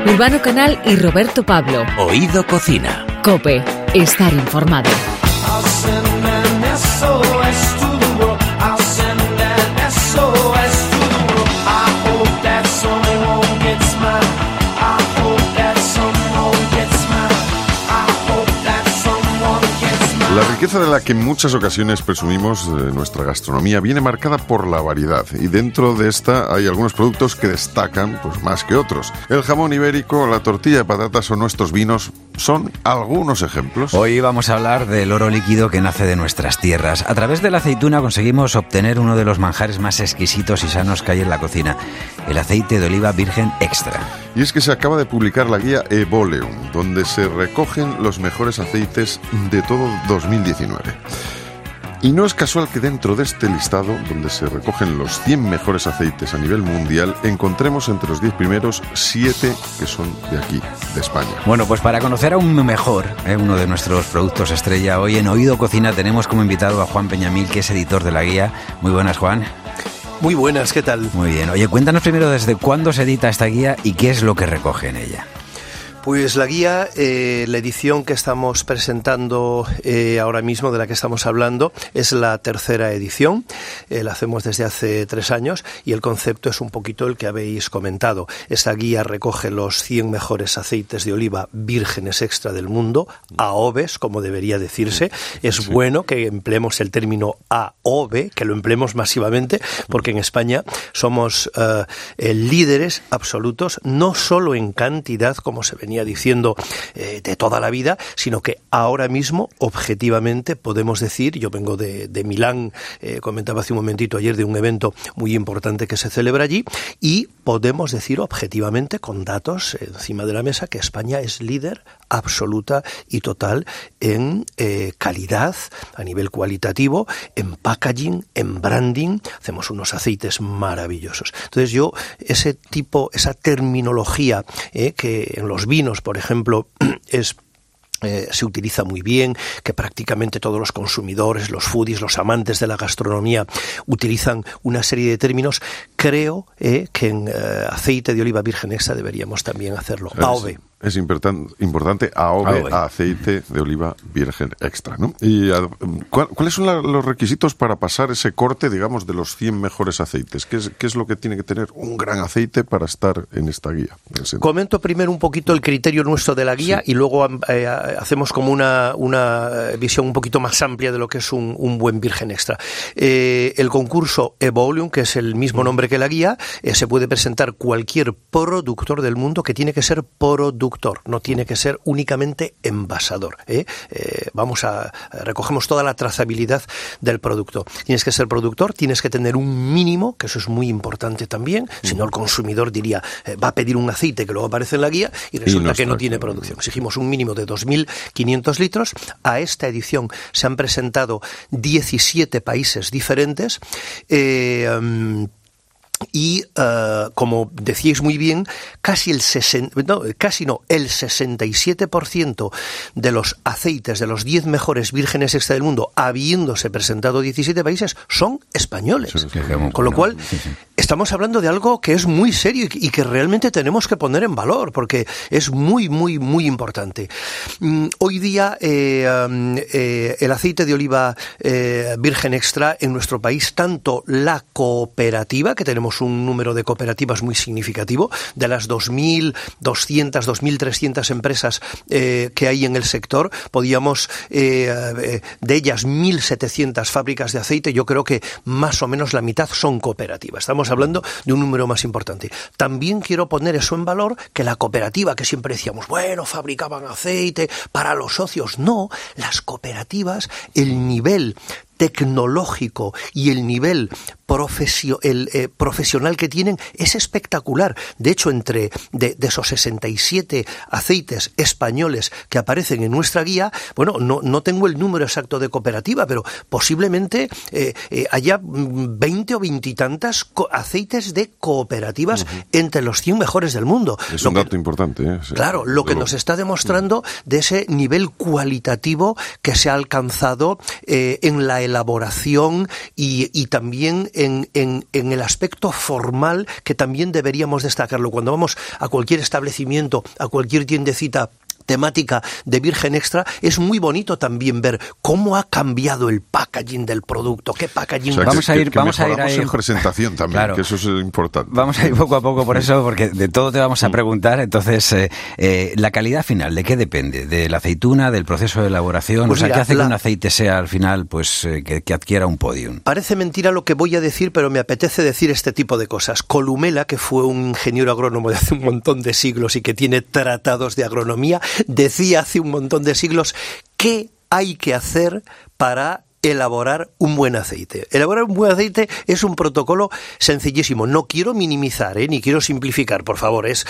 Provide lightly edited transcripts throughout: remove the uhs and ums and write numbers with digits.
Urbano Canal y Roberto Pablo. Oído Cocina. COPE. Estar informado. La riqueza de la que en muchas ocasiones presumimos de nuestra gastronomía viene marcada por la variedad, y dentro de esta hay algunos productos que destacan pues más que otros. El jamón ibérico, la tortilla de patatas o nuestros vinos son algunos ejemplos. Hoy vamos a hablar del oro líquido que nace de nuestras tierras. A través de la aceituna conseguimos obtener uno de los manjares más exquisitos y sanos que hay en la cocina, el aceite de oliva virgen extra. Y es que se acaba de publicar la guía Evoleum, donde se recogen los mejores aceites de todo 2019. Y no es casual que dentro de este listado, donde se recogen los 100 mejores aceites a nivel mundial, encontremos entre los 10 primeros 7 que son de aquí, de España. Bueno, pues para conocer aún mejor uno de nuestros productos estrella, hoy en Oído Cocina tenemos como invitado a Juan Peñamil, que es editor de la guía. Muy buenas, Juan. Muy buenas, ¿qué tal? Muy bien. Oye, cuéntanos primero desde cuándo se edita esta guía y qué es lo que recoge en ella. Pues la guía, la edición que estamos presentando ahora mismo, de la que estamos hablando, es la tercera edición. La hacemos desde hace 3 años y el concepto es un poquito el que habéis comentado. Esta guía recoge los 100 mejores aceites de oliva vírgenes extra del mundo, AOVEs, como debería decirse. Es bueno que empleemos el término AOVE, que lo empleemos masivamente, porque en España somos líderes absolutos, no solo en cantidad, como se venía diciendo de toda la vida, sino que ahora mismo objetivamente podemos decir, yo vengo de Milán, comentaba hace un momentito ayer de un evento muy importante que se celebra allí, y podemos decir objetivamente con datos encima de la mesa que España es líder absoluta y total en calidad a nivel cualitativo, en packaging, en branding. Hacemos unos aceites maravillosos. Entonces yo, esa terminología que en los vinos, por ejemplo, se utiliza muy bien, que prácticamente todos los consumidores, los foodies, los amantes de la gastronomía utilizan una serie de términos. Creo que en aceite de oliva virgen extra deberíamos también hacerlo. AOVE. Es importante AOVE, aceite de oliva virgen extra, ¿no? ¿Y cuáles son los requisitos para pasar ese corte, digamos, de los 100 mejores aceites? ¿Qué es lo que tiene que tener un gran aceite para estar en esta guía? Comento primero un poquito el criterio nuestro de la guía, y luego hacemos como una visión un poquito más amplia de lo que es un buen virgen extra. El concurso Evoleum, que es el mismo nombre que la guía, se puede presentar cualquier productor del mundo, que tiene que ser productor, no tiene que ser únicamente envasador. Recogemos toda la trazabilidad del producto. Tienes que ser productor, tienes que tener un mínimo, que eso es muy importante también, si no el consumidor diría, va a pedir un aceite que luego aparece en la guía y resulta que no tiene producción. Exigimos un mínimo de 2.500 litros. A esta edición se han presentado 17 países diferentes. Y como decíais muy bien, el 67% de los aceites de los 10 mejores vírgenes extra del mundo, habiéndose presentado 17 países, son españoles. Con lo cual, estamos hablando de algo que es muy serio y que realmente tenemos que poner en valor, porque es muy, muy, muy importante. Hoy día, el aceite de oliva virgen extra en nuestro país, tanto la cooperativa, que tenemos un número de cooperativas muy significativo, de las 2.200, 2.300 empresas que hay en el sector, podíamos, de ellas 1.700 fábricas de aceite, yo creo que más o menos la mitad son cooperativas. Estamos hablando de un número más importante. También quiero poner eso en valor, que la cooperativa, que siempre decíamos, bueno, fabricaban aceite para los socios. No, las cooperativas, el nivel tecnológico y el nivel profesional que tienen es espectacular. De hecho, de esos 67 aceites españoles que aparecen en nuestra guía, bueno, no tengo el número exacto de cooperativa, pero posiblemente haya 20 o 20 y tantas aceites de cooperativas entre los 100 mejores del mundo. Es un dato importante. Sí. Claro, lo que nos está demostrando de ese nivel cualitativo que se ha alcanzado en la elaboración y también en el aspecto formal, que también deberíamos destacarlo. Cuando vamos a cualquier establecimiento, a cualquier tiendecita temática de Virgen Extra, es muy bonito también ver cómo ha cambiado el packaging del producto. ¿Qué packaging? O sea, vamos a ir ahí en presentación también, claro, que eso es importante. Vamos a ir poco a poco por eso, porque de todo te vamos a preguntar. Entonces, la calidad final, ¿de qué depende? ¿De la aceituna, del proceso de elaboración? Pues mira, ¿qué hace que un aceite sea al final, pues, que adquiera un podium? Parece mentira lo que voy a decir, pero me apetece decir este tipo de cosas. Columela, que fue un ingeniero agrónomo de hace un montón de siglos y que tiene tratados de agronomía, decía hace un montón de siglos qué hay que hacer para elaborar un buen aceite. Elaborar un buen aceite es un protocolo sencillísimo. No quiero minimizar, ni quiero simplificar, por favor. Es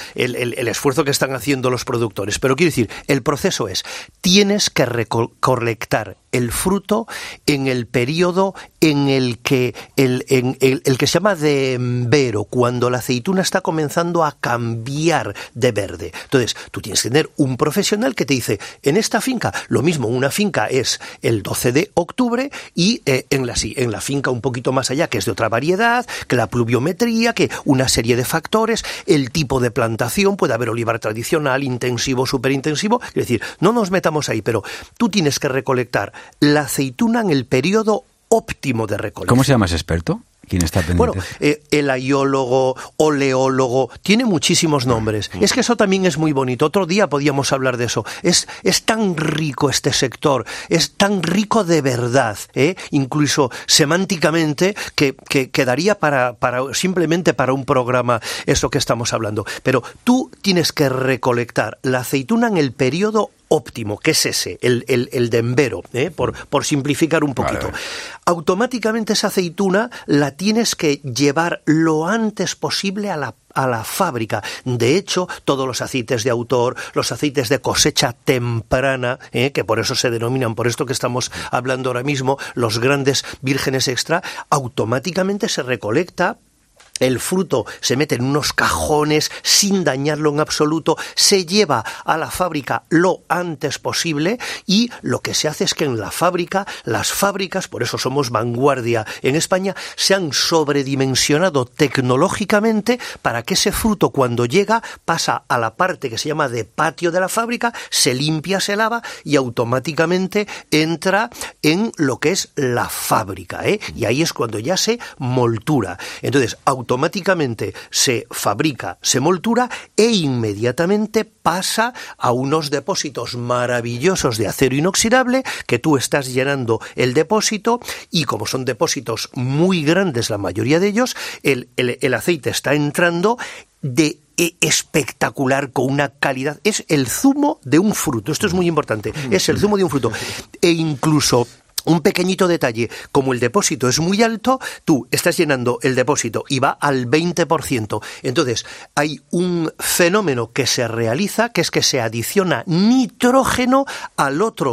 el esfuerzo que están haciendo los productores. Pero quiero decir, el proceso es, tienes que recolectar el fruto en el periodo en el que el que se llama dembero, cuando la aceituna está comenzando a cambiar de verde. Entonces, tú tienes que tener un profesional que te dice, en esta finca, lo mismo, una finca es el 12 de octubre y en la finca un poquito más allá, que es de otra variedad, que la pluviometría, que una serie de factores, el tipo de plantación, puede haber olivar tradicional, intensivo, superintensivo. Es decir, no nos metamos ahí, pero tú tienes que recolectar la aceituna en el periodo óptimo de recolección. ¿Cómo se llama ese experto? ¿Quién está pendiente? Bueno, el aiólogo, oleólogo, tiene muchísimos nombres. Es que eso también es muy bonito. Otro día podíamos hablar de eso. Es tan rico este sector, es tan rico de verdad, incluso semánticamente, que quedaría simplemente para un programa eso que estamos hablando. Pero tú tienes que recolectar la aceituna en el periodo óptimo, que es ese, el dembero, por simplificar un poquito. Vale. Automáticamente esa aceituna la tienes que llevar lo antes posible a la fábrica. De hecho, todos los aceites de autor, los aceites de cosecha temprana, que por eso se denominan, por esto que estamos hablando ahora mismo, los grandes vírgenes extra, automáticamente se recolecta. El fruto se mete en unos cajones sin dañarlo en absoluto, se lleva a la fábrica lo antes posible y lo que se hace es que en la fábrica, las fábricas, por eso somos vanguardia en España, se han sobredimensionado tecnológicamente para que ese fruto cuando llega pasa a la parte que se llama de patio de la fábrica, se limpia, se lava y automáticamente entra en lo que es la fábrica, y ahí es cuando ya se moltura. Entonces, automáticamente se fabrica, se moltura e inmediatamente pasa a unos depósitos maravillosos de acero inoxidable que tú estás llenando el depósito y como son depósitos muy grandes la mayoría de ellos, el aceite está entrando de espectacular, con una calidad. Es el zumo de un fruto, esto es muy importante, es el zumo de un fruto e incluso un pequeñito detalle, como el depósito es muy alto, tú estás llenando el depósito y va al 20%. Entonces, hay un fenómeno que se realiza, que es que se adiciona nitrógeno al otro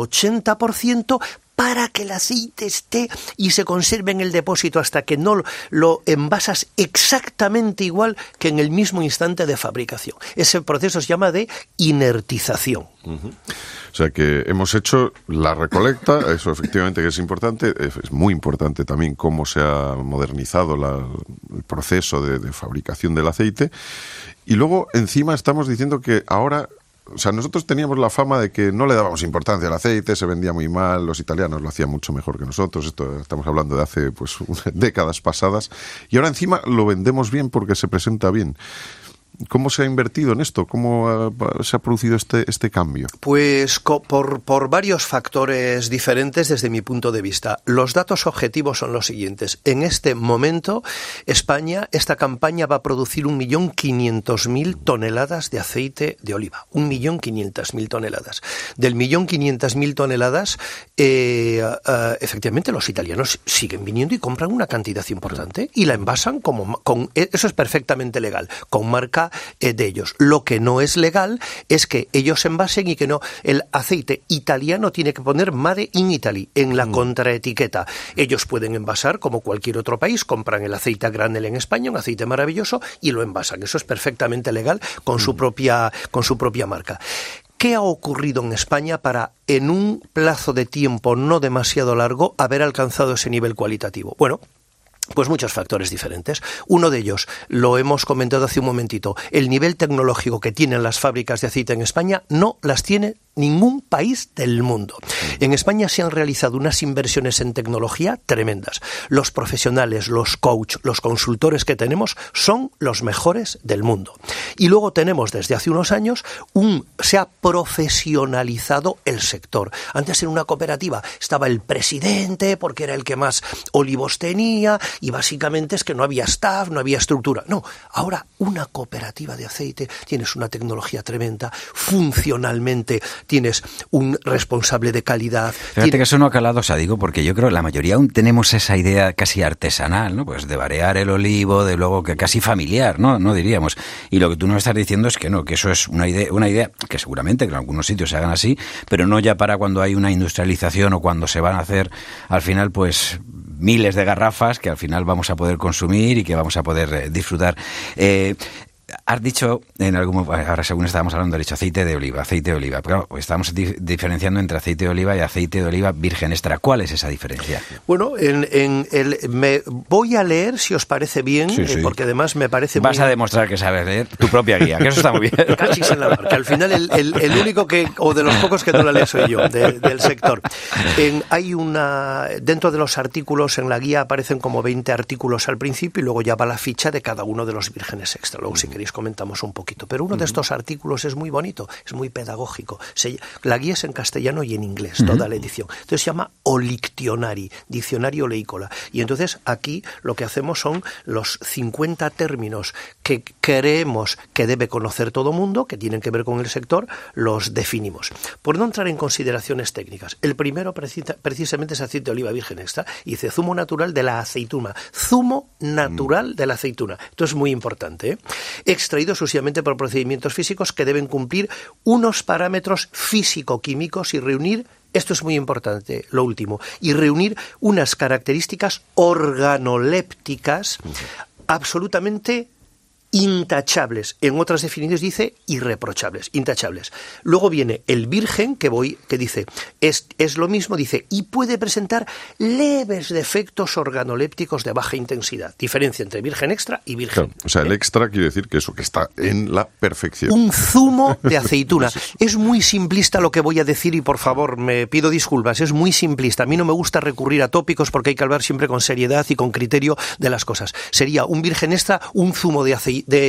80%, para que el aceite esté y se conserve en el depósito hasta que no lo envasas exactamente igual que en el mismo instante de fabricación. Ese proceso se llama de inertización. Uh-huh. O sea que hemos hecho la recolecta, eso efectivamente que es importante, es muy importante también cómo se ha modernizado el proceso de fabricación del aceite. Y luego encima estamos diciendo que ahora... O sea, nosotros teníamos la fama de que no le dábamos importancia al aceite, se vendía muy mal, los italianos lo hacían mucho mejor que nosotros, esto estamos hablando de hace décadas pasadas, y ahora encima lo vendemos bien porque se presenta bien. ¿Cómo se ha invertido en esto? ¿Cómo se ha producido este cambio? Pues por varios factores diferentes desde mi punto de vista. Los datos objetivos son los siguientes. En este momento, España, esta campaña va a producir 1.500.000 toneladas de aceite de oliva. 1.500.000 toneladas. Del 1.500.000 toneladas, efectivamente los italianos siguen viniendo y compran una cantidad importante y la envasan eso es perfectamente legal, con marca de ellos. Lo que no es legal es que ellos envasen y que no, el aceite italiano tiene que poner Made in Italy en la contraetiqueta. Ellos pueden envasar como cualquier otro país, compran el aceite a granel en España, un aceite maravilloso, y lo envasan. Eso es perfectamente legal con su propia marca. ¿qué ha ocurrido en España para, en un plazo de tiempo no demasiado largo, haber alcanzado ese nivel cualitativo? Bueno, pues muchos factores diferentes. Uno de ellos, lo hemos comentado hace un momentito, el nivel tecnológico que tienen las fábricas de aceite en España no las tiene ningún país del mundo. En España se han realizado unas inversiones en tecnología tremendas. Los profesionales, los coach, los consultores que tenemos son los mejores del mundo. Y luego tenemos desde hace unos años se ha profesionalizado el sector. Antes en una cooperativa estaba el presidente porque era el que más olivos tenía y básicamente es que no había staff, no había estructura. No, ahora una cooperativa de aceite, tienes una tecnología tremenda, funcionalmente tienes un responsable de calidad. Fíjate que eso no ha calado, o sea, digo, porque yo creo que la mayoría aún tenemos esa idea casi artesanal, ¿no? Pues de varear el olivo, de luego que casi familiar, ¿no? No diríamos. Y lo que tú nos estás diciendo es que no, que eso es una idea que seguramente que en algunos sitios se hagan así, pero no ya para cuando hay una industrialización o cuando se van a hacer al final, pues miles de garrafas que al final vamos a poder consumir y que vamos a poder disfrutar. Has dicho, ahora según estábamos hablando, has dicho aceite de oliva. Pero claro, estamos diferenciando entre aceite de oliva y aceite de oliva virgen extra. ¿Cuál es esa diferencia? Bueno, me voy a leer, si os parece bien, sí. Porque además me parece Vas a demostrar que sabes leer tu propia guía, que eso está muy bien. Cachis en la mar, que al final el único o de los pocos que no la leo soy yo, del sector. Dentro de los artículos en la guía aparecen como 20 artículos al principio y luego ya va la ficha de cada uno de los vírgenes extra. Luego si queréis comentamos un poquito, pero uno de estos artículos es muy bonito, es muy pedagógico. La guía es en castellano y en inglés, toda la edición. Entonces se llama Olictionari, diccionario oleícola. Y entonces aquí lo que hacemos son los 50 términos que creemos que debe conocer todo mundo, que tienen que ver con el sector, los definimos. Por no entrar en consideraciones técnicas, el primero precisamente es aceite de oliva virgen extra, y dice zumo natural de la aceituna. Zumo natural de la aceituna. Esto es muy importante, ¿eh? Extraído exclusivamente por procedimientos físicos que deben cumplir unos parámetros físico-químicos y reunir, esto es muy importante, lo último, y reunir unas características organolépticas absolutamente intachables. En otras definiciones dice irreprochables, intachables. Luego viene el virgen, que dice, es lo mismo, dice, y puede presentar leves defectos organolépticos de baja intensidad. Diferencia entre virgen extra y virgen. Claro, o sea, el extra quiere decir que eso, que está en la perfección. Un zumo de aceituna. Es muy simplista lo que voy a decir y por favor, me pido disculpas, es muy simplista. A mí no me gusta recurrir a tópicos porque hay que hablar siempre con seriedad y con criterio de las cosas. Sería un virgen extra, un zumo de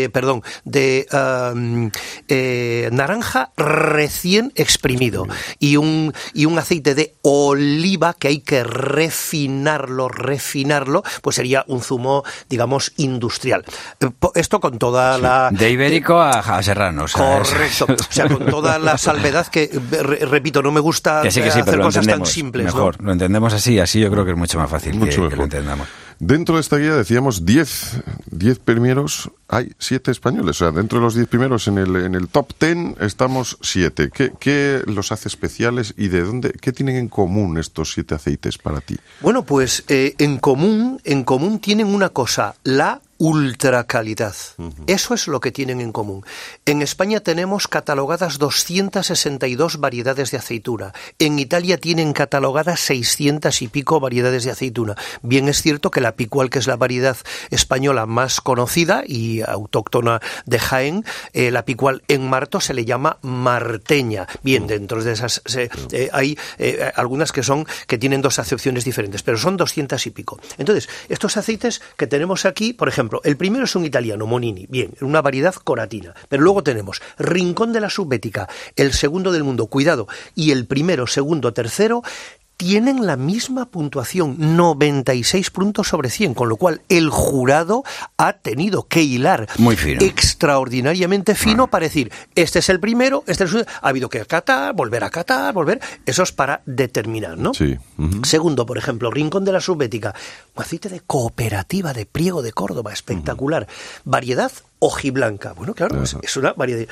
naranja recién exprimido y un aceite de oliva que hay que refinarlo, pues sería un zumo, digamos, industrial. Esto con toda la... De ibérico a serrano. O sea, correcto. O sea, con toda la salvedad que, repito, no me gusta que sí, hacer cosas tan simples. Mejor, ¿no? Lo entendemos así yo creo que es mucho más fácil que lo entendamos. Dentro de esta guía decíamos 10 primeros, hay 7 españoles. O sea, dentro de los 10 primeros en el top 10 estamos 7. ¿Qué los hace especiales y de dónde? ¿Qué tienen en común estos 7 aceites para ti? Bueno, pues en común tienen una cosa, la ultracalidad. Eso es lo que tienen en común. En España tenemos catalogadas 262 variedades de aceituna. En Italia tienen catalogadas 600 y pico variedades de aceituna. Bien es cierto que la Picual, que es la variedad española más conocida y autóctona de Jaén, la Picual en Marto se le llama marteña. Bien, dentro de esas hay algunas que tienen dos acepciones diferentes, pero son 200 y pico. Entonces, estos aceites que tenemos aquí, por ejemplo, el primero es un italiano, Monini, bien, una variedad coratina, pero luego tenemos Rincón de la Subbética, el segundo del mundo, cuidado, y el primero, segundo, tercero, tienen la misma puntuación, 96 puntos sobre 100, con lo cual el jurado ha tenido que hilar muy fino, extraordinariamente fino para decir, este es el primero, este es el segundo, ha habido que catar, volver, eso es para determinar, ¿no? Sí. Segundo, por ejemplo, Rincón de la Subbética, un aceite de cooperativa de Priego de Córdoba, espectacular, variedad hojiblanca. Bueno, claro, es una variedad.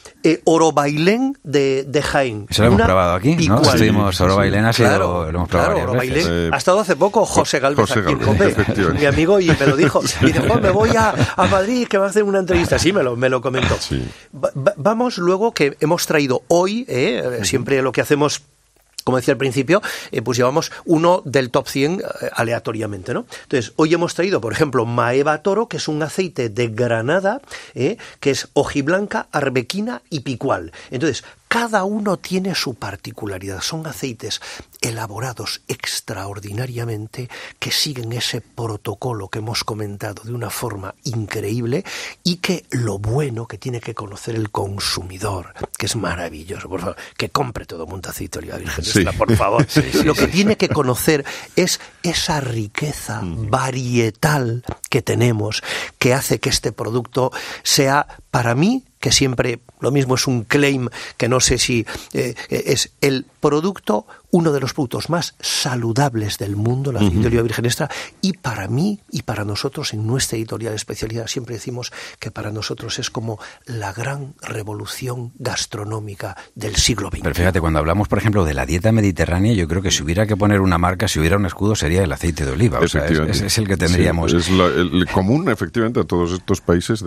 Orobailén de Jaén. Eso lo hemos probado aquí, ¿no? Estuvimos, Orobailén ha sido, lo hemos probado varias veces. Ha estado hace poco José Gálvez aquí en COPE, mi amigo, y me lo dijo. Y dice, me voy a Madrid, que va a hacer una entrevista. Sí, me lo comentó. Sí. Vamos luego, que hemos traído hoy, siempre lo que hacemos, como decía al principio, pues llevamos uno del top 100 aleatoriamente, ¿no? Entonces, hoy hemos traído, por ejemplo, Maeva Toro, que es un aceite de Granada, que es hojiblanca, arbequina y picual. Entonces, cada uno tiene su particularidad. Son aceites elaborados extraordinariamente, que siguen ese protocolo que hemos comentado de una forma increíble, y que lo bueno que tiene que conocer el consumidor, que es maravilloso, por favor, que compre todo mundo aceite de oliva virgen extra, por favor. Lo que tiene que conocer es esa riqueza varietal que tenemos, que hace que este producto sea, para mí, que siempre lo mismo es un claim, que no sé si es el producto, uno de los productos más saludables del mundo, el aceite de oliva virgen extra, y para mí y para nosotros en nuestra editorial de especialidad siempre decimos que para nosotros es como la gran revolución gastronómica del siglo XX. Pero fíjate, cuando hablamos, por ejemplo, de la dieta mediterránea, yo creo que si hubiera que poner una marca, si hubiera un escudo, sería el aceite de oliva. O sea, es el que tendríamos. Sí, es el común, efectivamente, a todos estos países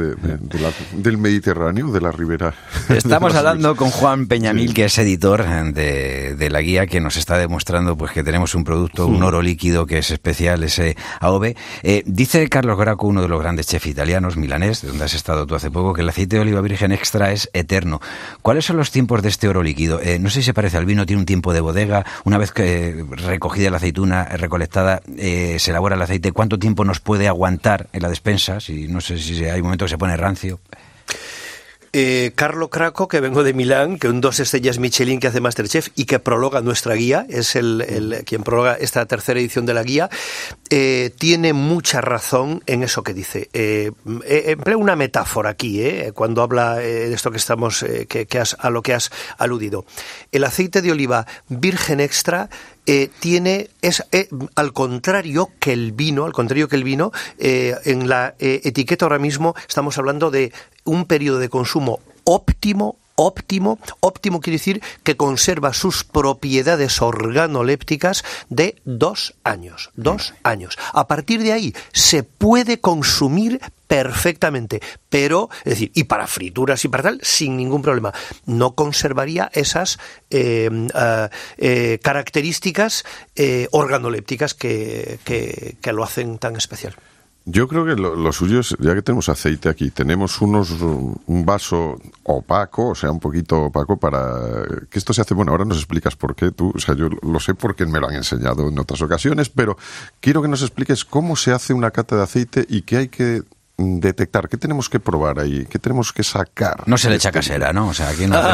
del Mediterráneo, de la ribera. Estamos hablando con Juan Peñamil, que es editor de la guía, que nos está demostrando pues que tenemos un producto, un oro líquido que es especial, ese AOV. Dice Carlos Graco, uno de los grandes chefs italianos, milanés, de donde has estado tú hace poco, que el aceite de oliva virgen extra es eterno. ¿Cuáles son los tiempos de este oro líquido? No sé si se parece al vino, tiene un tiempo de bodega. Una vez que recogida la aceituna, recolectada, se elabora el aceite, ¿cuánto tiempo nos puede aguantar en la despensa? No sé si hay momentos que se pone rancio. Carlo Craco, que vengo de Milán, que un 2 estrellas Michelin que hace Masterchef y que prologa nuestra guía, es quien prologa esta tercera edición de la guía, tiene mucha razón en eso que dice. Emplea una metáfora aquí, cuando habla de esto que estamos, a lo que has aludido. El aceite de oliva virgen extra al contrario que el vino, en la etiqueta ahora mismo estamos hablando de un periodo de consumo óptimo quiere decir que conserva sus propiedades organolépticas de 2 años. 2 años. A partir de ahí se puede consumir perfectamente, pero, es decir, y para frituras y para tal, sin ningún problema. No conservaría esas características organolépticas que lo hacen tan especial. Yo creo que lo suyo es, ya que tenemos aceite aquí, tenemos un vaso opaco, o sea, un poquito opaco, para que esto se hace. Bueno, ahora nos explicas por qué tú, o sea, yo lo sé porque me lo han enseñado en otras ocasiones, pero quiero que nos expliques cómo se hace una cata de aceite y qué hay que detectar, qué tenemos que probar ahí, qué tenemos que sacar. No se le echa casera, ¿no? O sea, aquí no.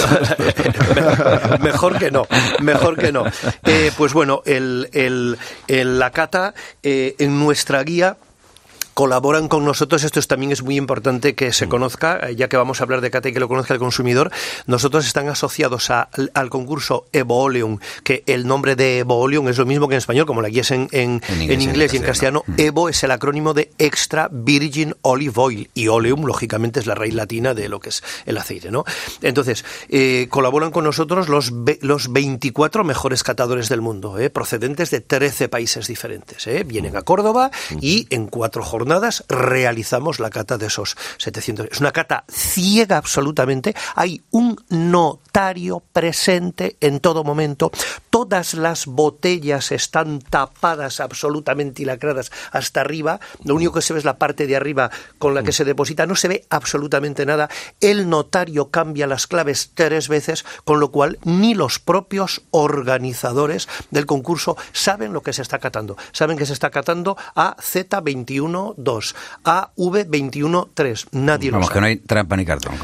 Mejor que no. Pues bueno, la cata en nuestra guía colaboran con nosotros. Esto también es muy importante que se conozca, ya que vamos a hablar de cata y que lo conozca el consumidor. Nosotros están asociados al concurso Evo Oleum, que el nombre de Evo Oleum es lo mismo que en español, como la guía es en inglés y en castellano. Evo es el acrónimo de Extra Virgin Olive Oil, y Oleum, lógicamente, es la raíz latina de lo que es el aceite, ¿no? Entonces, colaboran con nosotros los 24 mejores catadores del mundo, procedentes de 13 países diferentes. Vienen a Córdoba y en 4 jornadas realizamos la cata de esos 700. Es una cata ciega absolutamente. Hay un notario presente en todo momento. Todas las botellas están tapadas absolutamente y lacradas hasta arriba. Lo único que se ve es la parte de arriba con la que se deposita. No se ve absolutamente nada. El notario cambia las claves 3 veces, con lo cual ni los propios organizadores del concurso saben lo que se está catando. Saben que se está catando AZ21 2, AV21 3, nadie lo sabe. Vamos, que no hay trampa ni cartón.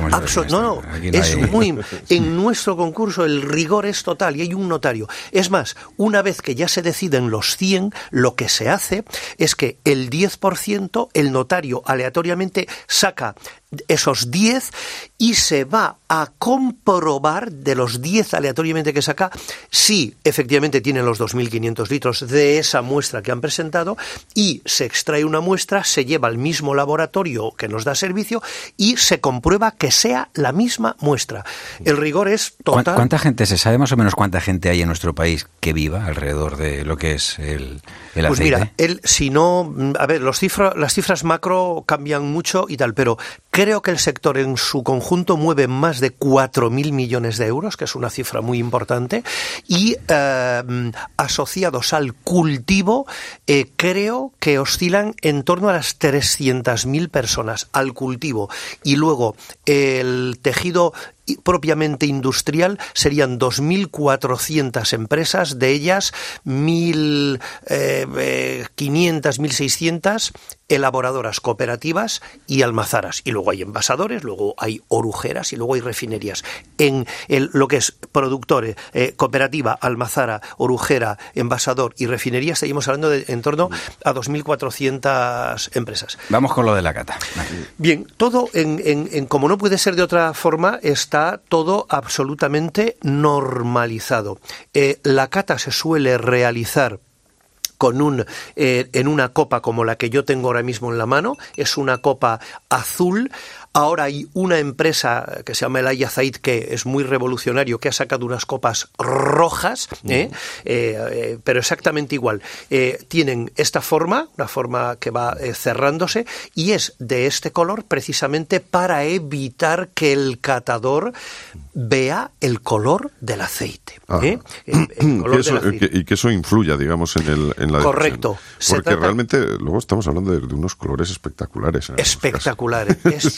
En nuestro concurso el rigor es total y hay un notario. Es más, una vez que ya se deciden los 100, lo que se hace es que el 10%, el notario aleatoriamente saca esos 10 y se va a comprobar de los 10 aleatoriamente que saca si efectivamente tienen los 2.500 litros de esa muestra que han presentado, y se extrae una muestra, se lleva al mismo laboratorio que nos da servicio y se comprueba que sea la misma muestra. El rigor es total. ¿Cuánta gente, se sabe más o menos cuánta gente hay en nuestro país que viva alrededor de lo que es el aceite? Pues mira, si no, a ver, las cifras macro cambian mucho y tal, pero creo que el sector en su conjunto mueve más de 4.000 millones de euros, que es una cifra muy importante, y asociados al cultivo, creo que oscilan en torno a las 300.000 personas al cultivo. Y luego el tejido propiamente industrial serían 2.400 empresas, de ellas 1.500, 1.600 elaboradoras, cooperativas y almazaras. Y luego hay envasadores, luego hay orujeras y luego hay refinerías. En lo que es productores, cooperativa, almazara, orujera, envasador y refinería, seguimos hablando de en torno a 2.400 empresas. Vamos con lo de la cata. Bien, todo como no puede ser de otra forma, está todo absolutamente normalizado. La cata se suele realizar en una copa como la que yo tengo ahora mismo en la mano. Es una copa azul. Ahora hay una empresa que se llama El Ayazaid, que es muy revolucionario, que ha sacado unas copas rojas, pero exactamente igual. Tienen esta forma, una forma que va cerrándose, y es de este color precisamente para evitar que el catador vea el color del aceite. Y que eso influya, digamos, en la correcto. decisión. Porque realmente luego estamos hablando de unos colores espectaculares. Espectaculares.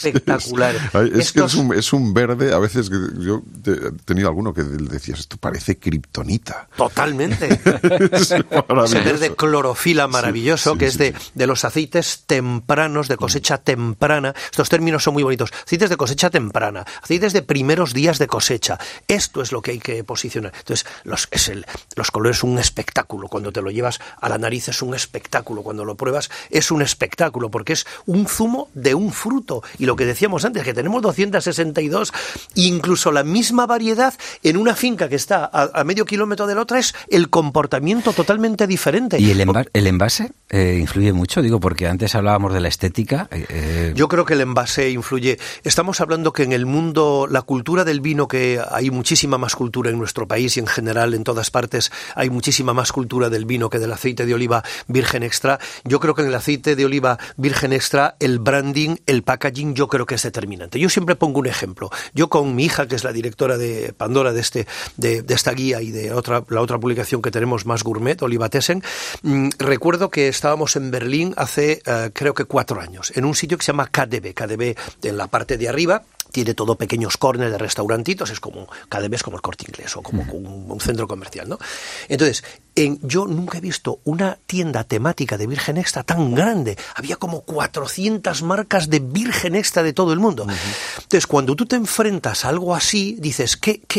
Es un verde, a veces yo he tenido alguno que decías, esto parece kriptonita. Totalmente. Ese verde clorofila maravilloso, es de los aceites tempranos, de cosecha temprana. Estos términos son muy bonitos. Aceites de cosecha temprana, aceites de primeros días de cosecha. Esto es lo que hay que posicionar. Entonces, los colores son un espectáculo. Cuando te lo llevas a la nariz es un espectáculo. Cuando lo pruebas es un espectáculo, porque es un zumo de un fruto. Y lo que decíamos antes, que tenemos 262, incluso la misma variedad en una finca que está a medio kilómetro de la otra, es el comportamiento totalmente diferente. ¿Y el envase influye mucho? Digo, porque antes hablábamos de la estética. Yo creo que el envase influye. Estamos hablando que en el mundo, la cultura del vino, que hay muchísima más cultura en nuestro país y en general en todas partes hay muchísima más cultura del vino que del aceite de oliva virgen extra. Yo creo que en el aceite de oliva virgen extra el branding, el packaging, yo creo que es determinante. Yo siempre pongo un ejemplo. Yo con mi hija, que es la directora de Pandora, de esta guía y de la otra publicación que tenemos, Más Gourmet, Olivatessen, recuerdo que estábamos en Berlín hace creo que 4 años, en un sitio que se llama KaDeWe. KaDeWe, en la parte de arriba, tiene todo pequeños corners de restaurantitos, es como KaDeWe, es como el Corte Inglés o como un centro comercial, ¿no? Entonces, yo nunca he visto una tienda temática de virgen extra tan grande. Había como 400 marcas de virgen extra de todo el mundo. Entonces, cuando tú te enfrentas a algo así, dices,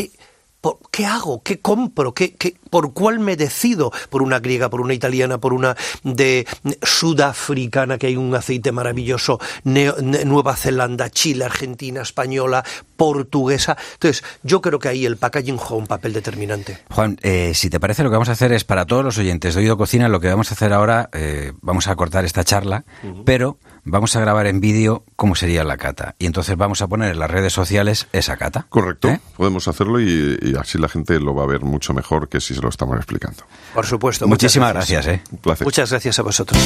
¿qué hago? ¿Qué compro? ¿Por cuál me decido? ¿Por una griega, por una italiana, por una de sudafricana, que hay un aceite maravilloso, Nueva Zelanda, Chile, Argentina, española, portuguesa? Entonces, yo creo que ahí el packaging juega un papel determinante. Juan, si te parece, lo que vamos a hacer es, para todos los oyentes de Oído Cocina, lo que vamos a hacer ahora, vamos a cortar esta charla, pero vamos a grabar en vídeo cómo sería la cata. Y entonces vamos a poner en las redes sociales esa cata. Correcto, podemos hacerlo y así la gente lo va a ver mucho mejor que si se lo estamos explicando. Por supuesto. Muchísimas gracias. Un placer. Muchas gracias a vosotros.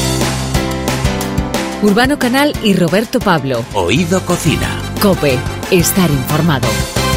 Urbano Canal y Roberto Pablo. Oído Cocina. COPE. Estar informado.